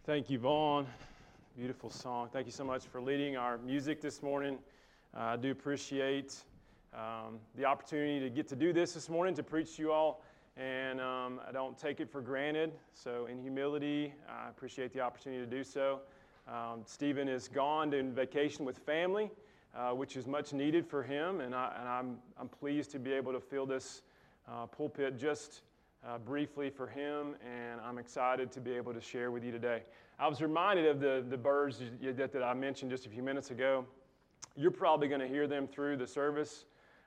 Thank you, Vaughn. Beautiful song. Thank you so much for leading our music this morning. I do appreciate the opportunity to get to do this morning, to preach to you all, and I don't take it for granted. So in humility, I appreciate the opportunity to do so. Stephen is gone on vacation with family, which is much needed for him, and I'm pleased to be able to fill this pulpit just briefly for him, and I'm excited to be able to share with you today. I was reminded of the birds that I mentioned just a few minutes ago. You're probably going to hear them through the service.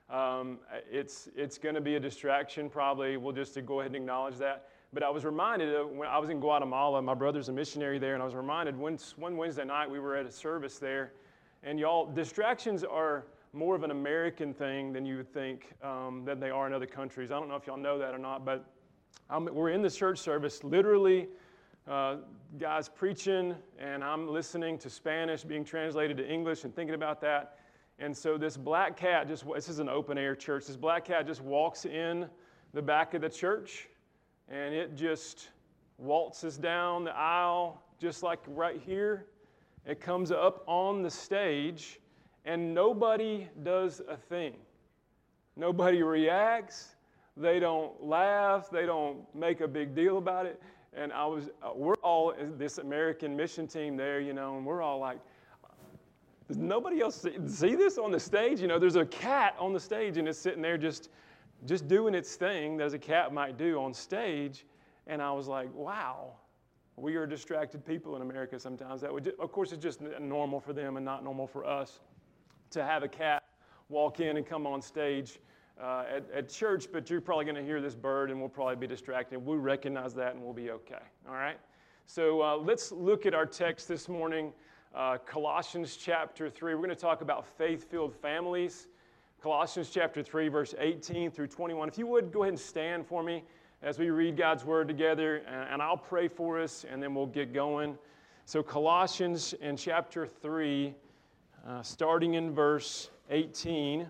It's going to be a distraction probably. We'll just go ahead and acknowledge that. But I was reminded of when I was in Guatemala. My brother's a missionary there, and I was reminded one Wednesday night we were at a service there, and y'all, distractions are more of an American thing than you would think that they are in other countries. I don't know if y'all know that or not, but we're in this church service, literally, guys preaching, and I'm listening to Spanish being translated to English and thinking about that. And so this black cat this is an open air church, this black cat just walks in the back of the church, and it just waltzes down the aisle, just like right here. It comes up on the stage, and nobody does a thing. Nobody reacts. They don't laugh. They don't make a big deal about it. And we're all this American mission team there, and we're all like, does nobody else see this on the stage? There's a cat on the stage, and it's sitting there just doing its thing as a cat might do on stage. And I was like, wow, we are distracted people in America sometimes. Of course, it's just normal for them and not normal for us to have a cat walk in and come on stage at church, but you're probably going to hear this bird, and we'll probably be distracted. We recognize that, and we'll be okay. All right? So let's look at our text this morning, Colossians chapter 3. We're going to talk about faith-filled families. Colossians chapter 3, verse 18 through 21. If you would, go ahead and stand for me as we read God's word together, and I'll pray for us, and then we'll get going. So Colossians in chapter 3, starting in verse 18.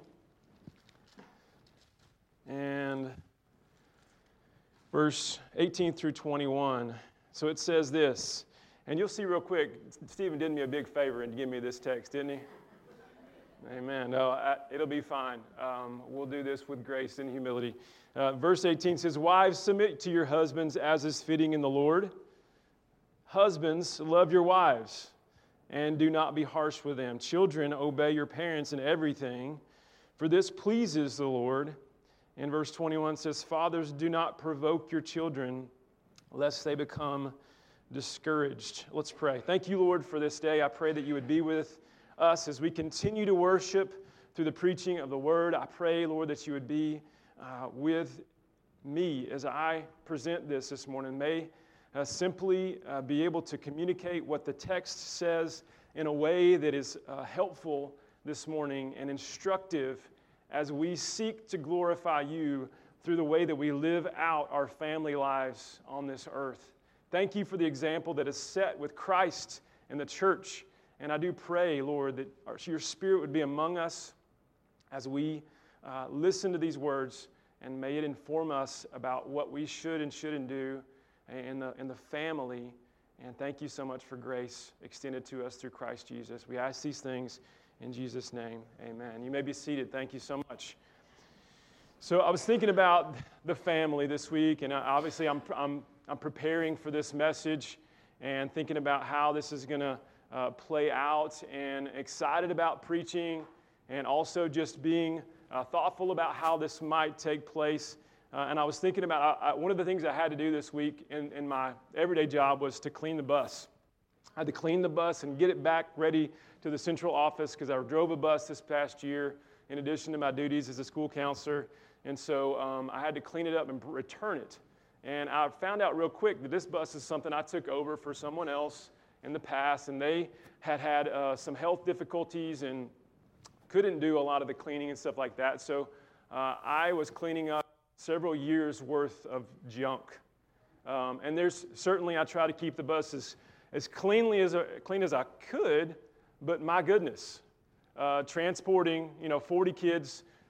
And verse 18 through 21. So it says this, and you'll see real quick, Stephen did me a big favor and give me this text, didn't he? Amen. No, it'll be fine. We'll do this with grace and humility. Verse 18 says, "Wives, submit to your husbands as is fitting in the Lord. Husbands, love your wives, and do not be harsh with them. Children, obey your parents in everything, for this pleases the Lord." And verse 21 says, "Fathers, do not provoke your children, lest they become discouraged." Let's pray. Thank you, Lord, for this day. I pray that you would be with us as we continue to worship through the preaching of the word. I pray, Lord, that you would be with me as I present this morning. May simply be able to communicate what the text says in a way that is helpful this morning and instructive as we seek to glorify you through the way that we live out our family lives on this earth. Thank you for the example that is set with Christ and the church. And I do pray, Lord, that your Spirit would be among us as we listen to these words, and may it inform us about what we should and shouldn't do in the family. And thank you so much for grace extended to us through Christ Jesus. We ask these things in Jesus' name, amen. You may be seated. Thank you so much. So I was thinking about the family this week, and obviously I'm preparing for this message and thinking about how this is going to play out, and excited about preaching, and also just being thoughtful about how this might take place. And I was thinking about one of the things I had to do this week in my everyday job was to clean the bus. I had to clean the bus and get it back ready to the central office because I drove a bus this past year in addition to my duties as a school counselor. And so I had to clean it up and return it. And I found out real quick that this bus is something I took over for someone else in the past, and they had some health difficulties and couldn't do a lot of the cleaning and stuff like that. So I was cleaning up several years worth of junk. And I try to keep the bus as clean as I could, but my goodness, transporting 40 kids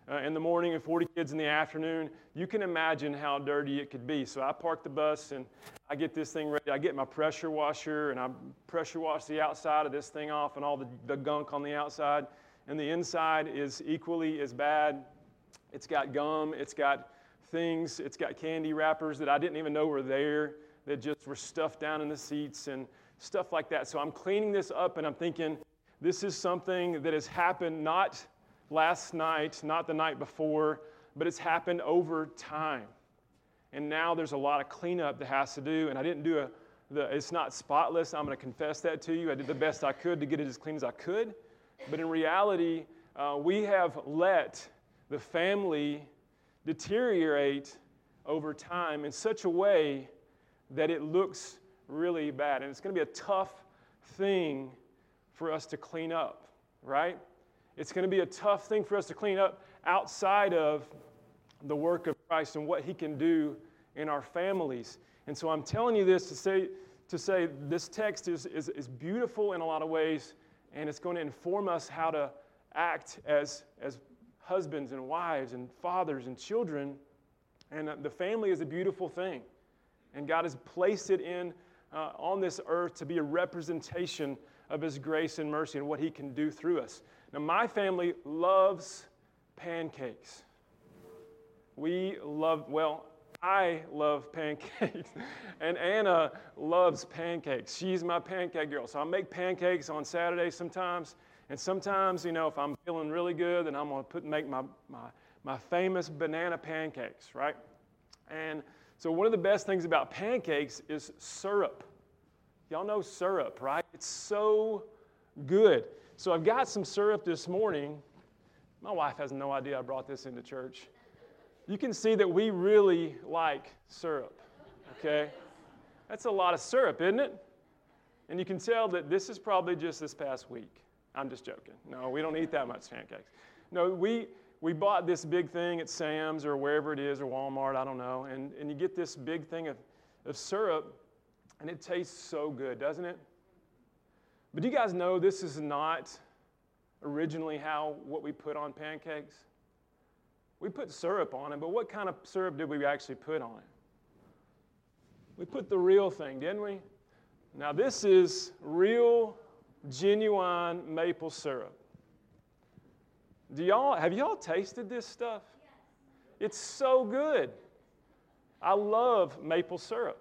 in the morning and 40 kids in the afternoon, you can imagine how dirty it could be. So I park the bus and I get this thing ready. I get my pressure washer and I pressure wash the outside of this thing off and all the gunk on the outside. And the inside is equally as bad. It's got gum, it's got things, it's got candy wrappers that I didn't even know were there that just were stuffed down in the seats and stuff like that. So I'm cleaning this up and I'm thinking, this is something that has happened not last night, not the night before, but it's happened over time. And now there's a lot of cleanup that has to do, and I didn't do it's not spotless. I'm going to confess that to you. I did the best I could to get it as clean as I could. But in reality, we have let the family deteriorate over time in such a way that it looks really bad. And it's going to be a tough thing for us to clean up, right? It's going to be a tough thing for us to clean up outside of the work of Christ and what he can do in our families. And so I'm telling you this to say this text is beautiful in a lot of ways, and it's going to inform us how to act as husbands and wives and fathers and children. And the family is a beautiful thing. And God has placed it on this earth to be a representation of his grace and mercy and what he can do through us. Now, my family loves pancakes. I love pancakes, and Anna loves pancakes. She's my pancake girl. So I make pancakes on Saturdays sometimes, and sometimes, if I'm feeling really good, then I'm going to make my famous banana pancakes, right? And so one of the best things about pancakes is syrup. Y'all know syrup, right? It's so good. So I've got some syrup this morning. My wife has no idea I brought this into church. You can see that we really like syrup, okay? That's a lot of syrup, isn't it? And you can tell that this is probably just this past week. I'm just joking. No, we don't eat that much pancakes. No, we bought this big thing at Sam's or wherever it is, or Walmart, I don't know, and you get this big thing of syrup, and it tastes so good, doesn't it? But do you guys know this is not originally what we put on pancakes? We put syrup on it, but what kind of syrup did we actually put on it? We put the real thing, didn't we? Now this is real, genuine maple syrup. Have y'all tasted this stuff? Yes. It's so good. I love maple syrup.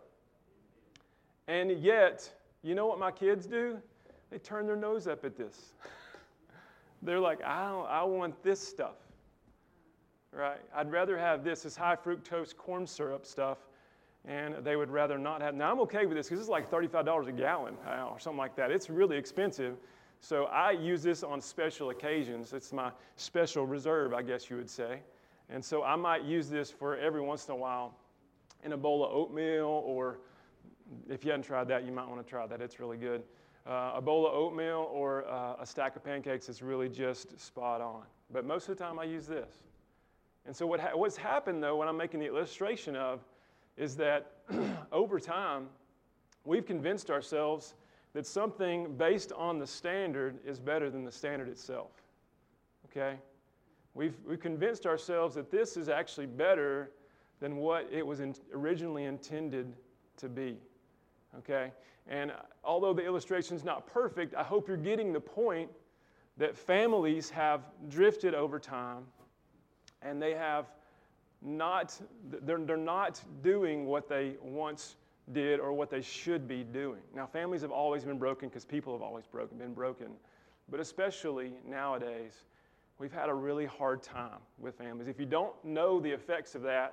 And yet, you know what my kids do? They turn their nose up at this. They're like, I want this stuff. Right? I'd rather have this high fructose corn syrup stuff, and they would rather not have. Now, I'm okay with this because it's like $35 a gallon or something like that. It's really expensive. So I use this on special occasions. It's my special reserve, I guess you would say. And so I might use this for every once in a while in a bowl of oatmeal, or if you haven't tried that, you might want to try that. It's really good. A bowl of oatmeal or a stack of pancakes is really just spot on. But most of the time I use this. And so what's happened, though, what I'm making the illustration of, is that over time, we've convinced ourselves that something based on the standard is better than the standard itself. Okay? We've convinced ourselves that this is actually better than what it was originally intended to be. Okay? And although the illustration's not perfect, I hope you're getting the point that families have drifted over time, and they have they're not doing what they once did or what they should be doing. Now, families have always been broken because people have always been broken. But especially nowadays, we've had a really hard time with families. If you don't know the effects of that,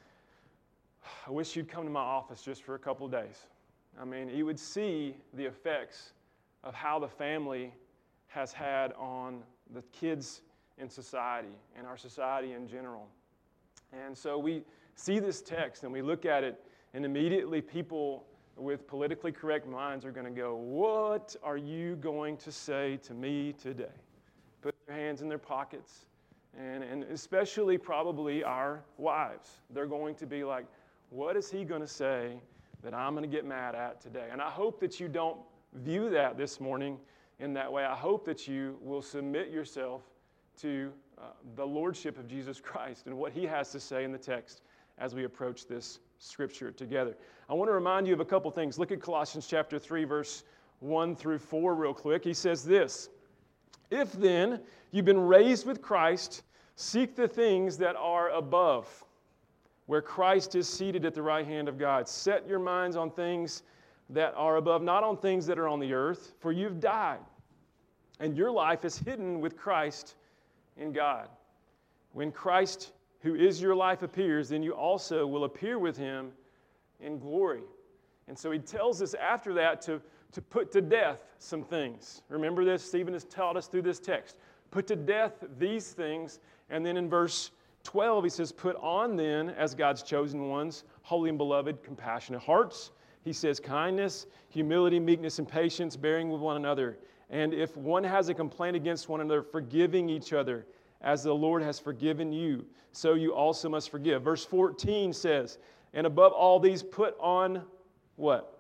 I wish you'd come to my office just for a couple of days. I mean, you would see the effects of how the family has had on the kids in society and our society in general. And so we see this text and we look at it, and immediately people with politically correct minds are going to go, "What are you going to say to me today?" Put their hands in their pockets, and especially probably our wives. They're going to be like, "What is he going to say that I'm going to get mad at today?" And I hope that you don't view that this morning in that way. I hope that you will submit yourself to the lordship of Jesus Christ and what he has to say in the text as we approach this scripture together. I want to remind you of a couple things. Look at Colossians chapter 3, verse 1 through 4 real quick. He says this, "If then you've been raised with Christ, seek the things that are above, where Christ is seated at the right hand of God. Set your minds on things that are above, not on things that are on the earth, for you've died, and your life is hidden with Christ in God. When Christ, who is your life, appears, then you also will appear with him in glory." And so he tells us after that to put to death some things. Remember this? Stephen has taught us through this text. Put to death these things. And then in verse 12, he says, "Put on then, as God's chosen ones, holy and beloved, compassionate hearts." He says, "Kindness, humility, meekness, and patience, bearing with one another. And if one has a complaint against one another, forgiving each other, as the Lord has forgiven you, so you also must forgive." Verse 14 says, "And above all these put on" what?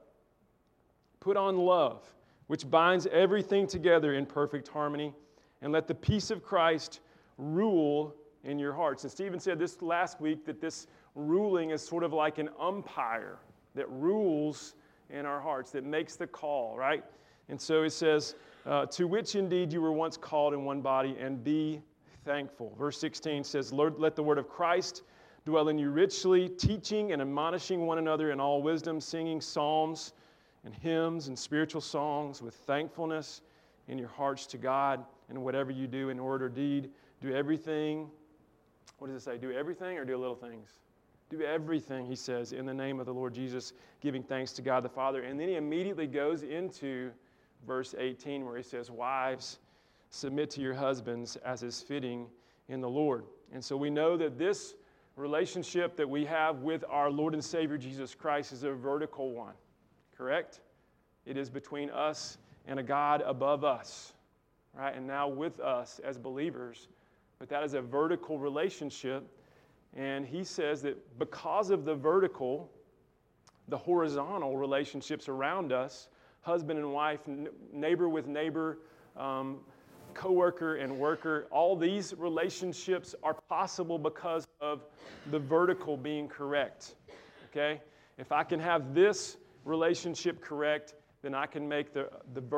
"Put on love, which binds everything together in perfect harmony. And let the peace of Christ rule in your hearts." And Stephen said this last week, that this ruling is sort of like an umpire that rules in our hearts, that makes the call, right? And so it says, "To which indeed you were once called in one body, and be thankful." Verse 16 says, "Lord, let the word of Christ dwell in you richly, teaching and admonishing one another in all wisdom, singing psalms and hymns and spiritual songs with thankfulness in your hearts to God. And whatever you do in word or deed, do everything." What does it say? Do everything or do little things? Do everything, he says, in the name of the Lord Jesus, giving thanks to God the Father. And then he immediately goes into verse 18 where he says, "Wives, submit to your husbands as is fitting in the Lord." And so we know that this relationship that we have with our Lord and Savior Jesus Christ is a vertical one, correct? It is between us and a God above us, right? And now with us as believers. But that is a vertical relationship. And he says that because of the vertical, the horizontal relationships around us, husband and wife, neighbor with neighbor, coworker and worker, all these relationships are possible because of the vertical being correct. Okay? If I can have this relationship correct, then I can make the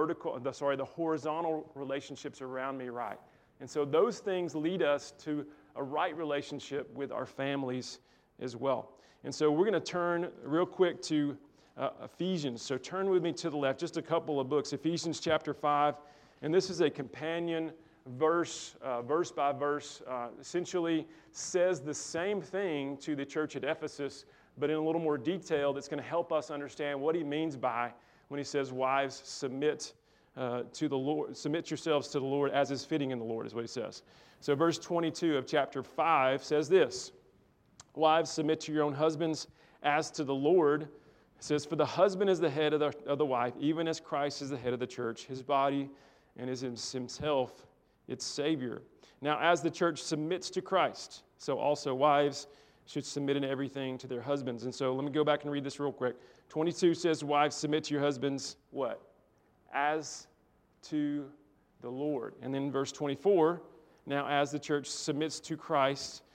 horizontal relationships around me right. And so those things lead us to a right relationship with our families as well. And so we're going to turn real quick to Ephesians. So turn with me to the left, just a couple of books. Ephesians chapter 5, and this is a companion verse, verse by verse, essentially says the same thing to the church at Ephesus, but in a little more detail that's going to help us understand what he means by when he says, "Wives, submit to the Lord, submit yourselves to the Lord as is fitting in the Lord," is what he says. So verse 22 of chapter 5 says this, "Wives, submit to your own husbands as to the Lord." It says, "For the husband is the head of the wife, even as Christ is the head of the church, his body, and is himself its Savior. Now as the church submits to Christ, so also wives should submit in everything to their husbands." And so let me go back and read this real quick. 22 says, "Wives, submit to your husbands," what? "As to the Lord." And then verse 24, "Now as the church submits to Christ,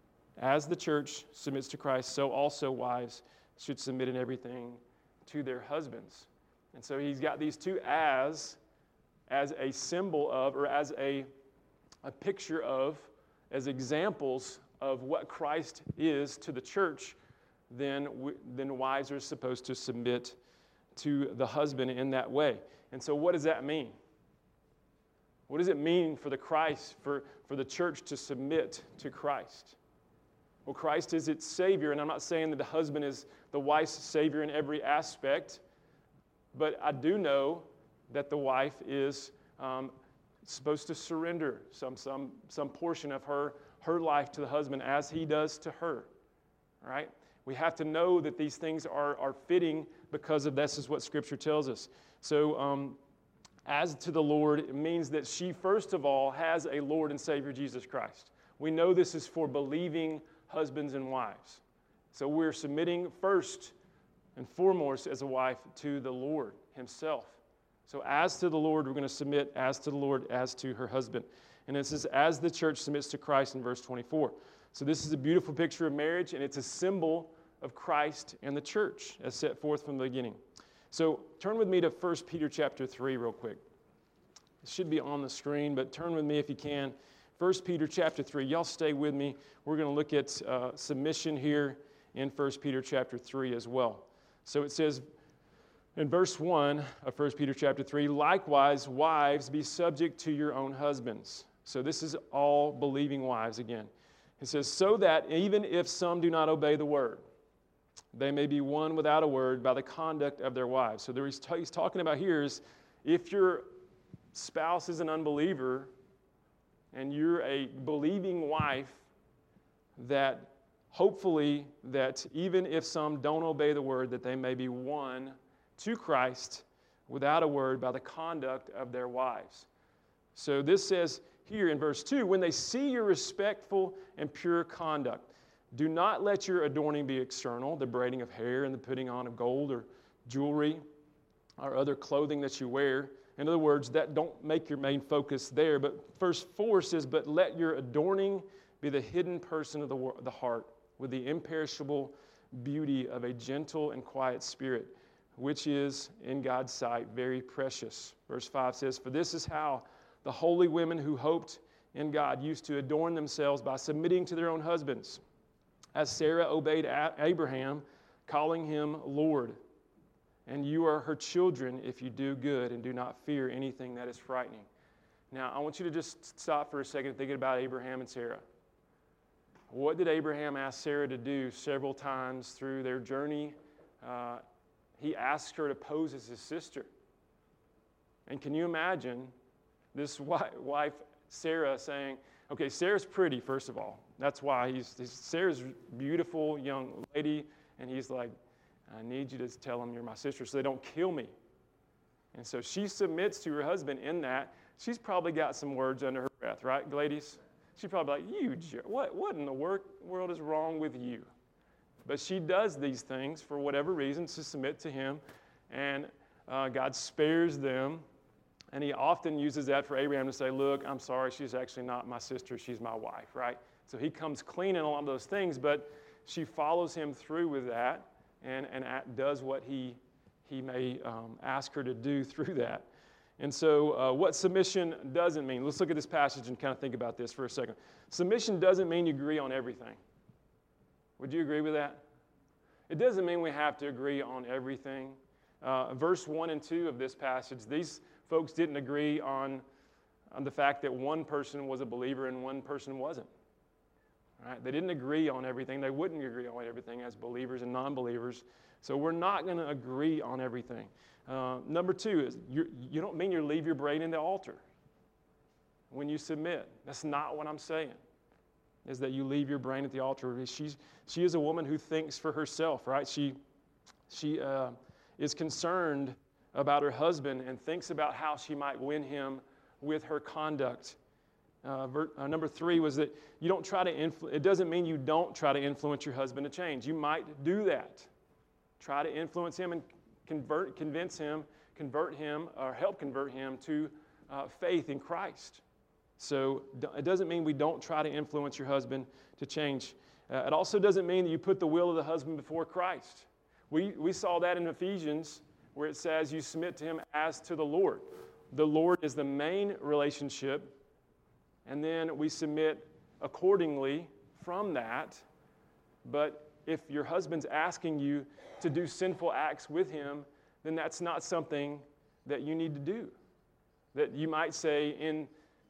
so also wives should submit in everything to their husbands." And so he's got these two as a symbol of, or as a picture of, as examples of what Christ is to the church. Then wives are supposed to submit to the husband in that way. And so what does that mean? What does it mean for the church to submit to Christ? Well, Christ is its Savior, and I'm not saying that the husband is the wife's Savior in every aspect, but I do know that the wife is supposed to surrender some portion of her life to the husband as he does to her, right? We have to know that these things are fitting because of this is what Scripture tells us. So as to the Lord, it means that she, first of all, has a Lord and Savior, Jesus Christ. We know this is for believing husbands and wives. So we're submitting first and foremost as a wife to the Lord himself. So as to the Lord, we're going to submit as to the Lord, as to her husband. And it says, as the church submits to Christ in verse 24. So this is a beautiful picture of marriage, and it's a symbol of Christ and the church as set forth from the beginning. So turn with me to 1 Peter chapter 3 real quick. It should be on the screen, but turn with me if you can. 1 Peter chapter 3. Y'all stay with me. We're going to look at submission here in 1 Peter chapter 3 as well. So it says in verse 1 of 1 Peter chapter 3, likewise, wives, be subject to your own husbands. So this is all believing wives again. It says, so that even if some do not obey the word, they may be won without a word by the conduct of their wives. So he's talking about here is if your spouse is an unbeliever and you're a believing wife, that hopefully that even if some don't obey the word, that they may be won to Christ without a word by the conduct of their wives. So this says here in verse 2, when they see your respectful and pure conduct, do not let your adorning be external, the braiding of hair and the putting on of gold or jewelry or other clothing that you wear. In other words, that don't make your main focus there. But verse 4 says, but let your adorning be the hidden person of the heart with the imperishable beauty of a gentle and quiet spirit, which is in God's sight very precious. Verse 5 says, for this is how the holy women who hoped in God used to adorn themselves by submitting to their own husbands, as Sarah obeyed Abraham, calling him Lord. And you are her children if you do good and do not fear anything that is frightening. Now, I want you to just stop for a second thinking about Abraham and Sarah. What did Abraham ask Sarah to do several times through their journey? He asked her to pose as his sister. And can you imagine this wife, Sarah, saying, okay, Sarah's pretty, first of all. That's why Sarah's a beautiful young lady, and he's like, I need you to tell them you're my sister so they don't kill me. And so she submits to her husband in that. She's probably got some words under her breath, right, ladies? She's probably like, what in the world is wrong with you? But she does these things for whatever reason to submit to him, and God spares them. And he often uses that for Abraham to say, look, I'm sorry, she's actually not my sister, she's my wife, right? So he comes clean in a lot of those things, but she follows him through with that and does what he may ask her to do through that. And so what submission doesn't mean, let's look at this passage and kind of think about this for a second. Submission doesn't mean you agree on everything. Would you agree with that? It doesn't mean we have to agree on everything. Verse 1 and 2 of this passage, these folks didn't agree on the fact that one person was a believer and one person wasn't. Right? They didn't agree on everything. They wouldn't agree on everything as believers and non-believers. So we're not going to agree on everything. Number 2 is you don't mean you leave your brain in the altar when you submit. That's not what I'm saying, is that you leave your brain at the altar. She is a woman who thinks for herself, right? She is concerned about her husband and thinks about how she might win him with her conduct. Number 3 was that you don't try to it doesn't mean you don't try to influence your husband to change. You might do that. Try to influence him and convert him, or help convert him to faith in Christ. So it doesn't mean we don't try to influence your husband to change. It also doesn't mean that you put the will of the husband before Christ. We saw that in Ephesians, where it says you submit to him as to the Lord. The Lord is the main relationship, and then we submit accordingly from that. But if your husband's asking you to do sinful acts with him, then that's not something that you need to do. That you might say in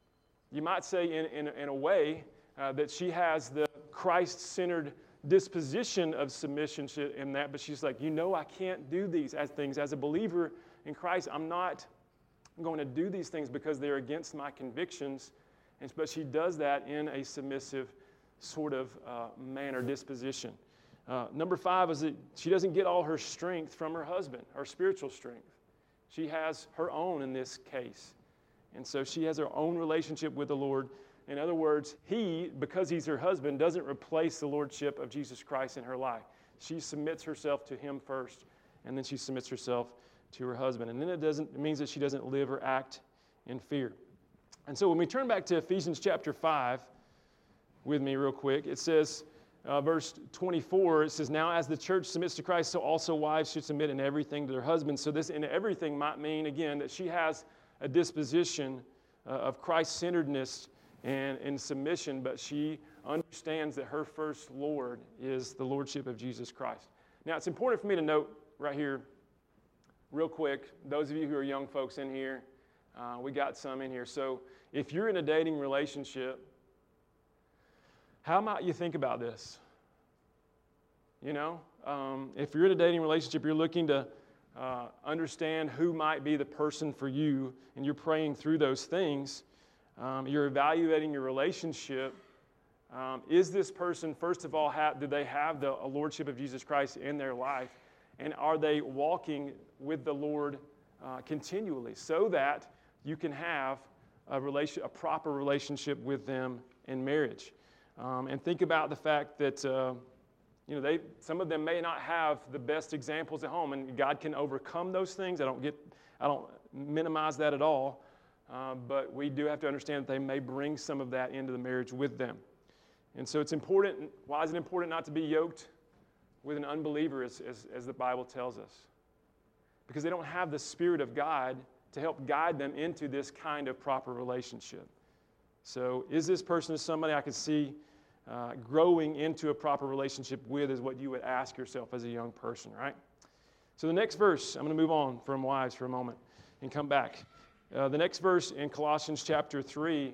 a way that she has the Christ-centered disposition of submission in that, but she's like, I can't do these things. As a believer in Christ, I'm not going to do these things because they're against my convictions. But she does that in a submissive sort of manner, disposition. Number 5 is that she doesn't get all her strength from her husband, her spiritual strength. She has her own in this case. And so she has her own relationship with the Lord. In other words, he, because he's her husband, doesn't replace the lordship of Jesus Christ in her life. She submits herself to him first, and then she submits herself to her husband. And then it means that she doesn't live or act in fear. And so when we turn back to Ephesians chapter 5 with me real quick, it says, verse 24, it says, now as the church submits to Christ, so also wives should submit in everything to their husbands. So this in everything might mean, again, that she has a disposition of Christ-centeredness and submission, but she understands that her first Lord is the Lordship of Jesus Christ. Now, it's important for me to note right here, real quick, those of you who are young folks in here, we got some in here. So if you're in a dating relationship, how might you think about this? You know, if you're in a dating relationship, you're looking to understand who might be the person for you, and you're praying through those things. You're evaluating your relationship. Is this person, first of all, do they have the Lordship of Jesus Christ in their life? And are they walking with the Lord continually so that you can have a proper relationship with them in marriage? And think about the fact that some of them may not have the best examples at home, and God can overcome those things. I don't minimize that at all. But we do have to understand that they may bring some of that into the marriage with them. And so it's important. Why is it important not to be yoked with an unbeliever, as the Bible tells us? Because they don't have the Spirit of God to help guide them into this kind of proper relationship. So is this person somebody I could see growing into a proper relationship with, is what you would ask yourself as a young person, right? So the next verse, I'm going to move on from wives for a moment and come back. The next verse in Colossians chapter 3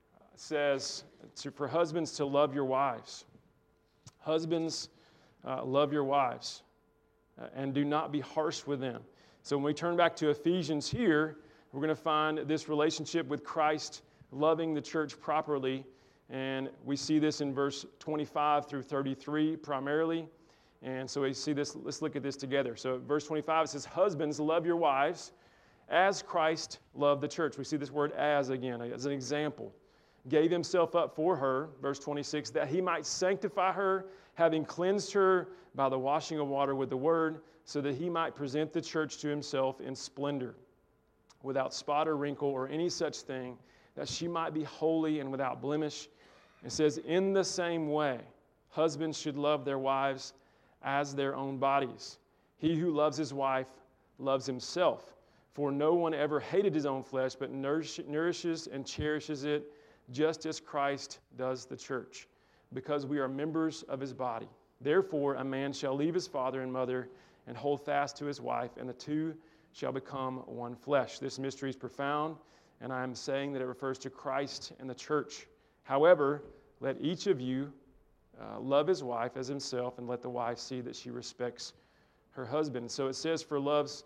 says for husbands to love your wives. Husbands, love your wives and do not be harsh with them. So when we turn back to Ephesians here, we're going to find this relationship with Christ loving the church properly. And we see this in verse 25 through 33 primarily. And so we see this. Let's look at this together. So verse 25 it says, husbands, love your wives as Christ loved the church. We see this word as again, as an example. Gave himself up for her, verse 26, that he might sanctify her, having cleansed her by the washing of water with the word, so that he might present the church to himself in splendor, without spot or wrinkle or any such thing, that she might be holy and without blemish. It says, in the same way, husbands should love their wives as their own bodies. He who loves his wife loves himself. For no one ever hated his own flesh, but nourishes and cherishes it, just as Christ does the church, because we are members of his body. Therefore, a man shall leave his father and mother and hold fast to his wife, and the two shall become one flesh. This mystery is profound, and I am saying that it refers to Christ and the church. However, let each of you love his wife as himself, and let the wife see that she respects her husband. So it says for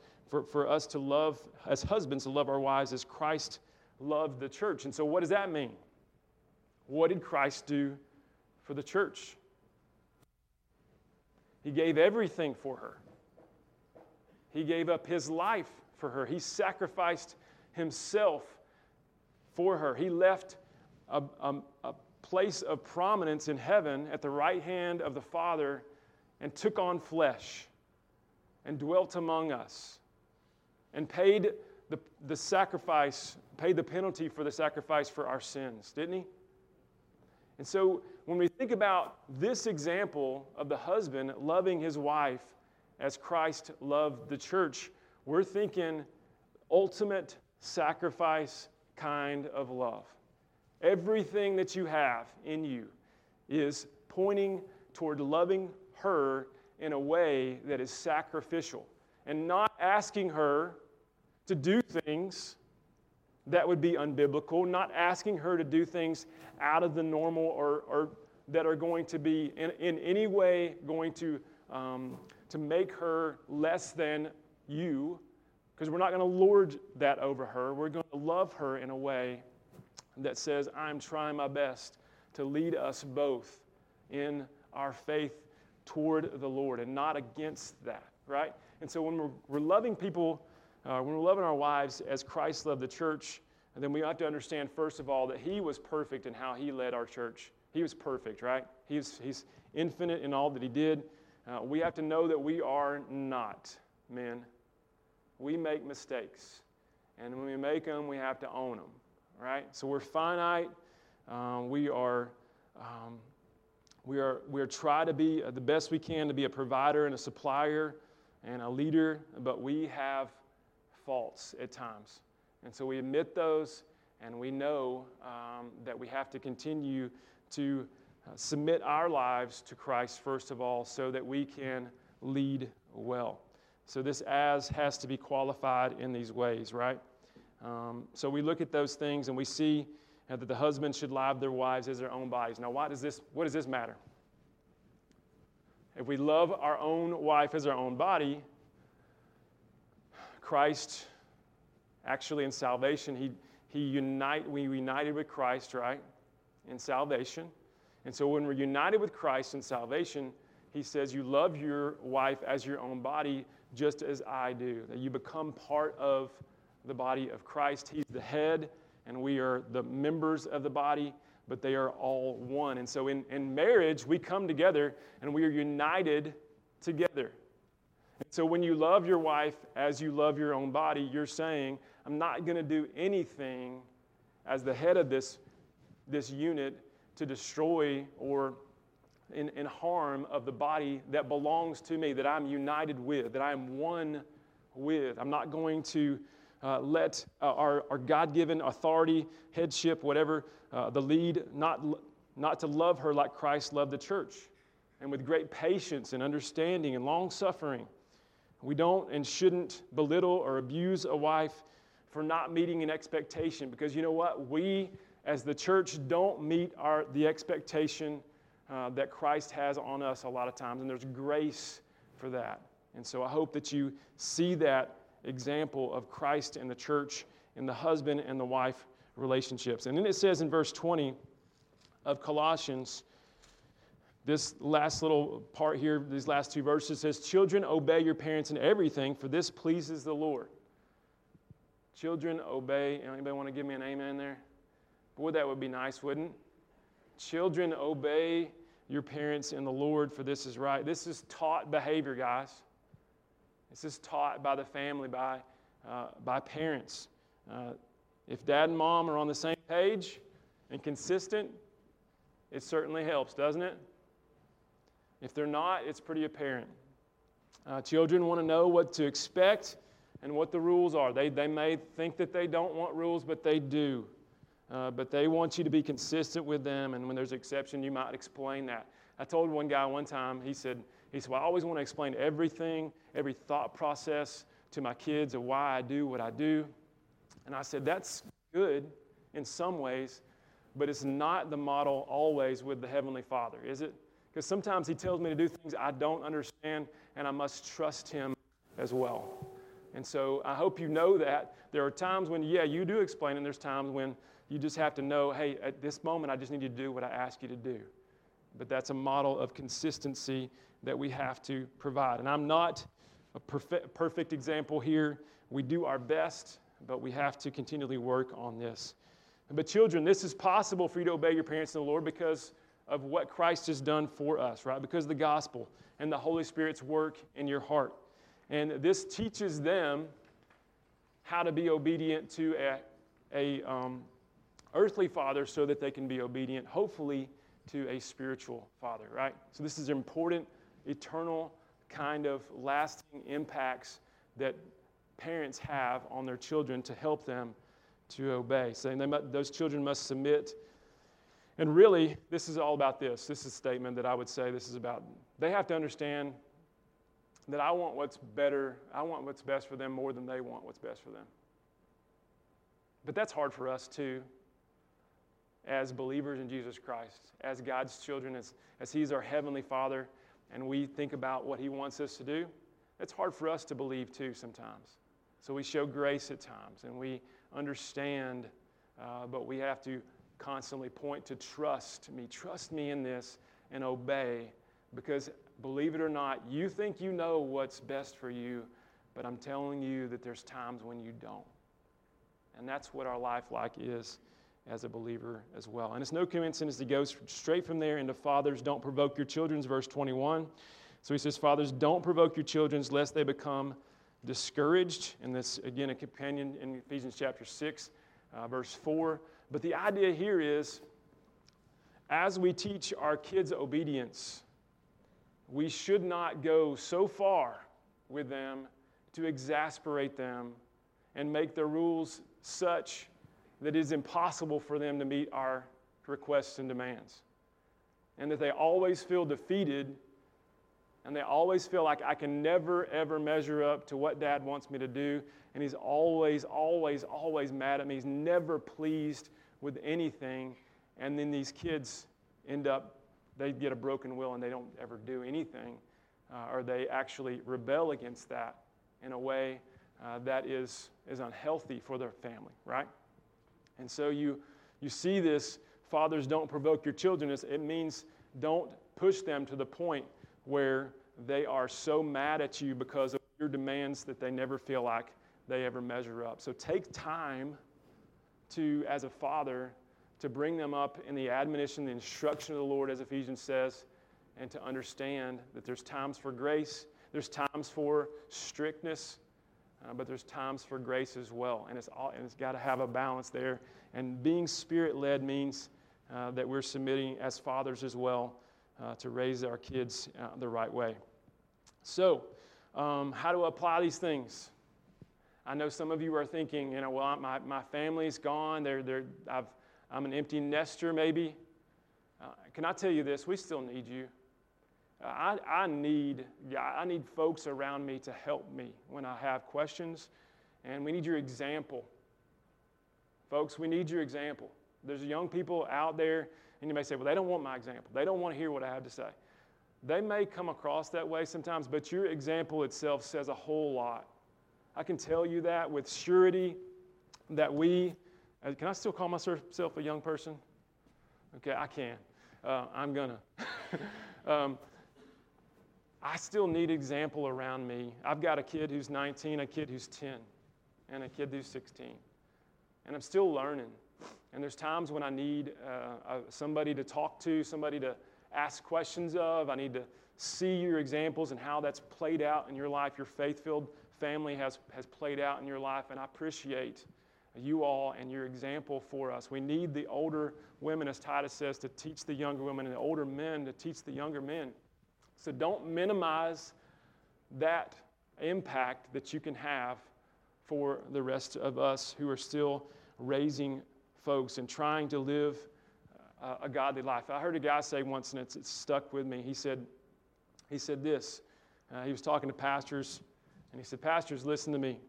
us to love, as husbands, to love our wives as Christ loved the church. And so what does that mean? What did Christ do for the church? He gave everything for her. He gave up his life for her. He sacrificed himself for her. He left a place of prominence in heaven at the right hand of the Father and took on flesh and dwelt among us and paid the sacrifice, paid the penalty for the sacrifice for our sins, didn't he? And so when we think about this example of the husband loving his wife as Christ loved the church, we're thinking ultimate sacrifice kind of love. Everything that you have in you is pointing toward loving her in a way that is sacrificial and not asking her to do things that would be unbiblical, not asking her to do things out of the normal or that are going to be in any way going to make her less than you, because we're not going to lord that over her. We're going to love her in a way that says, I'm trying my best to lead us both in our faith toward the Lord and not against that, right? And so when we're loving people, when we're loving our wives as Christ loved the church, and then we have to understand, first of all, that he was perfect in how he led our church. He was perfect, right? He's infinite in all that he did. We have to know that we are not men. We make mistakes. And when we make them, we have to own them. right? So we're finite. We are trying to be the best we can to be a provider and a supplier and a leader, but we have faults at times. And so we admit those, and we know that we have to continue to submit our lives to Christ first of all so that we can lead well. So this as has to be qualified in these ways, right? So we look at those things and we see that the husband should love their wives as their own bodies. Now, what does this matter? If we love our own wife as our own body, Christ, actually in salvation, we united with Christ, right, in salvation. And so when we're united with Christ in salvation, he says, you love your wife as your own body, just as I do. That you become part of the body of Christ. He's the head, and we are the members of the body, but they are all one. And so in marriage, we come together, and we are united together. And so when you love your wife as you love your own body, you're saying, I'm not going to do anything as the head of this unit to destroy or in harm of the body that belongs to me, that I'm united with, that I am one with. I'm not going to let our God-given authority, headship, whatever, the lead, not to love her like Christ loved the church, and with great patience and understanding and long-suffering. We don't and shouldn't belittle or abuse a wife for not meeting an expectation, because you know what? We, as the church, don't meet the expectation that Christ has on us a lot of times, and there's grace for that. And so I hope that you see that example of Christ and the church in the husband and the wife relationships. And then it says in verse 20 of Colossians, this last little part here, these last two verses says, children, obey your parents in everything, for this pleases the Lord. Children, obey. Anybody want to give me an amen there? Boy, that would be nice, wouldn't it? Children, obey your parents in the Lord, for this is right. This is taught behavior, guys. This is taught by the family, by parents. If dad and mom are on the same page and consistent, it certainly helps, doesn't it? If they're not, it's pretty apparent. Children want to know what to expect and what the rules are. They may think that they don't want rules, but they do. But they want you to be consistent with them, and when there's an exception, you might explain that. I told one guy one time, he said, well, I always want to explain everything, every thought process to my kids of why I do what I do. And I said, that's good in some ways, but it's not the model always with the Heavenly Father, is it? Because sometimes He tells me to do things I don't understand, and I must trust Him as well. And so I hope you know that. There are times when, you do explain, and there's times when you just have to know, hey, at this moment, I just need you to do what I ask you to do. But that's a model of consistency that we have to provide. And I'm not a perfect example here. We do our best, but we have to continually work on this. But children, this is possible for you to obey your parents in the Lord because of what Christ has done for us, right? Because of the gospel and the Holy Spirit's work in your heart. And this teaches them how to be obedient to a earthly father so that they can be obedient, hopefully, to a spiritual father, right? So this is important, eternal kind of lasting impacts that parents have on their children to help them to obey. So those children must submit. And really, this is all about this. This is a statement that I would say this is about. They have to understand that I want what's better. I want what's best for them more than they want what's best for them. But that's hard for us too, as believers in Jesus Christ, as God's children, as He's our Heavenly Father, and we think about what He wants us to do. It's hard for us to believe too sometimes. So we show grace at times, and we understand, but we have to constantly point to trust me in this, and obey, because believe it or not, you think you know what's best for you, but I'm telling you that there's times when you don't. And that's what our life like is as a believer as well. And it's no coincidence he goes straight from there into fathers, don't provoke your children, verse 21. So he says, fathers, don't provoke your children lest they become discouraged. And this, again, a companion in Ephesians chapter 6, verse 4. But the idea here is, as we teach our kids obedience, we should not go so far with them to exasperate them and make the rules such that it is impossible for them to meet our requests and demands. And that they always feel defeated and they always feel like I can never, ever measure up to what Dad wants me to do. And he's always, always, always mad at me. He's never pleased with anything. And then these kids end up, they get a broken will and they don't ever do anything. Or they actually rebel against that in a way that is unhealthy for their family, right? And so you see this, fathers, don't provoke your children. It means don't push them to the point where they are so mad at you because of your demands that they never feel like they ever measure up. So take time to, as a father, to bring them up in the admonition, the instruction of the Lord, as Ephesians says, and to understand that there's times for grace, there's times for strictness, but there's times for grace as well. And it's got to have a balance there. And being Spirit-led means that we're submitting as fathers as well to raise our kids the right way. So, how to apply these things? I know some of you are thinking, well, my family's gone. I'm an empty nester, maybe. Can I tell you this? We still need you. I need folks around me to help me when I have questions, and we need your example. Folks, we need your example. There's young people out there, and you may say, well, they don't want my example. They don't want to hear what I have to say. They may come across that way sometimes, but your example itself says a whole lot. I can tell you that with surety that can I still call myself a young person? Okay, I can. I'm going to. I still need example around me. I've got a kid who's 19, a kid who's 10, and a kid who's 16. And I'm still learning. And there's times when I need somebody to talk to, somebody to ask questions of. I need to see your examples and how that's played out in your life. Your faith-filled family has played out in your life, and I appreciate you all and your example for us. We need the older women, as Titus says, to teach the younger women, and the older men to teach the younger men. So don't minimize that impact that you can have for the rest of us who are still raising folks and trying to live a godly life. I heard a guy say once, and it's stuck with me. He said this. He was talking to pastors, and he said, pastors, listen to me.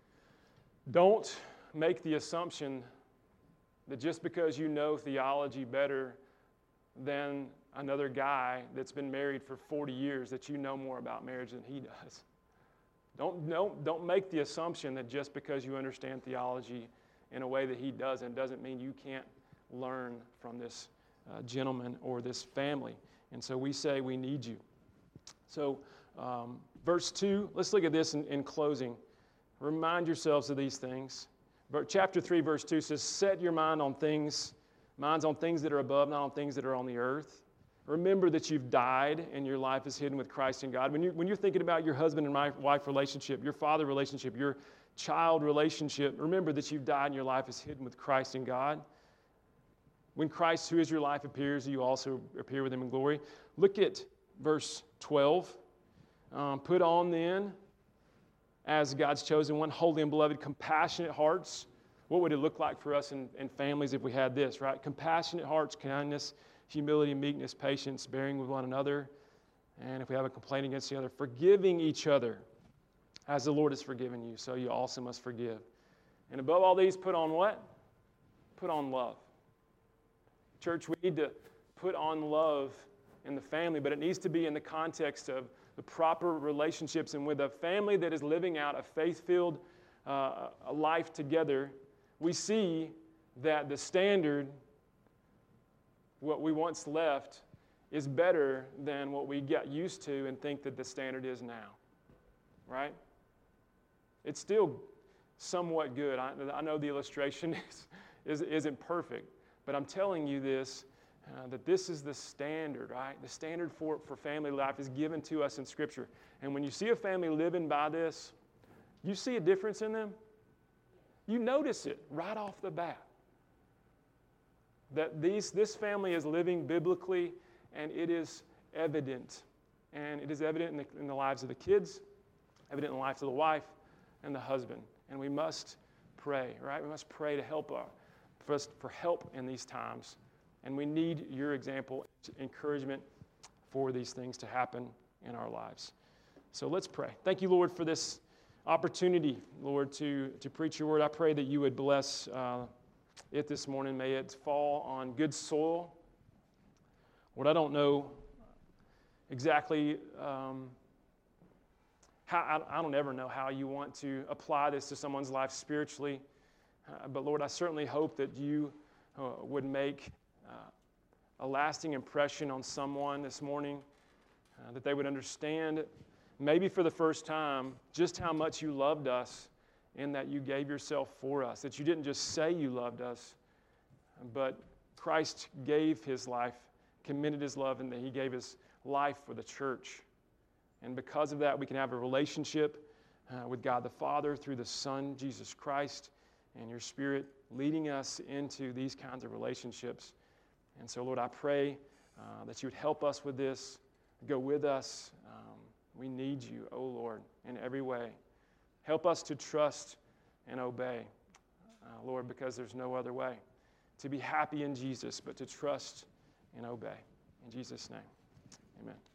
Don't make the assumption that just because you know theology better than another guy that's been married for 40 years that you know more about marriage than he does. Don't make the assumption that just because you understand theology in a way that he doesn't mean you can't learn from this gentleman or this family. And so we say we need you. So verse 2, let's look at this in closing. Remind yourselves of these things. Chapter 3, verse 2 says, set your minds on things that are above, not on things that are on the earth. Remember that you've died and your life is hidden with Christ in God. When you're thinking about your husband and wife relationship, your father relationship, your child relationship, remember that you've died and your life is hidden with Christ in God. When Christ, who is your life, appears, you also appear with him in glory. Look at verse 12. Put on then, as God's chosen one, holy and beloved, compassionate hearts. What would it look like for us in families if we had this, right? Compassionate hearts, kindness, humility, meekness, patience, bearing with one another. And if we have a complaint against the other, forgiving each other as the Lord has forgiven you, so you also must forgive. And above all these, put on what? Put on love. Church, we need to put on love in the family, but it needs to be in the context of the proper relationships. And with a family that is living out a faith-filled a life together, we see that the standard, what we once left, is better than what we got used to and think that the standard is now, right? It's still somewhat good. I know the illustration isn't perfect, but I'm telling you this, that this is the standard, right? The standard for family life is given to us in Scripture. And when you see a family living by this, you see a difference in them. You notice it right off the bat. That this family is living biblically, and it is evident. And it is evident in the lives of the kids, evident in the lives of the wife and the husband. And we must pray, right? We must pray to help for help in these times. And we need your example, encouragement for these things to happen in our lives. So let's pray. Thank you, Lord, for this opportunity, Lord, to preach your word. I pray that you would bless it this morning. May it fall on good soil. Lord, I don't know exactly I don't ever know how you want to apply this to someone's life spiritually. But Lord, I certainly hope that you would make a lasting impression on someone this morning, that they would understand, maybe for the first time, just how much you loved us in that you gave yourself for us, that you didn't just say you loved us, but Christ gave his life, committed his love, and that he gave his life for the church. And because of that, we can have a relationship with God the Father through the Son, Jesus Christ, and your Spirit leading us into these kinds of relationships. And so, Lord, I pray that you would help us with this, go with us. We need you, oh Lord, in every way. Help us to trust and obey, Lord, because there's no other way to be happy in Jesus, but to trust and obey. In Jesus' name, amen.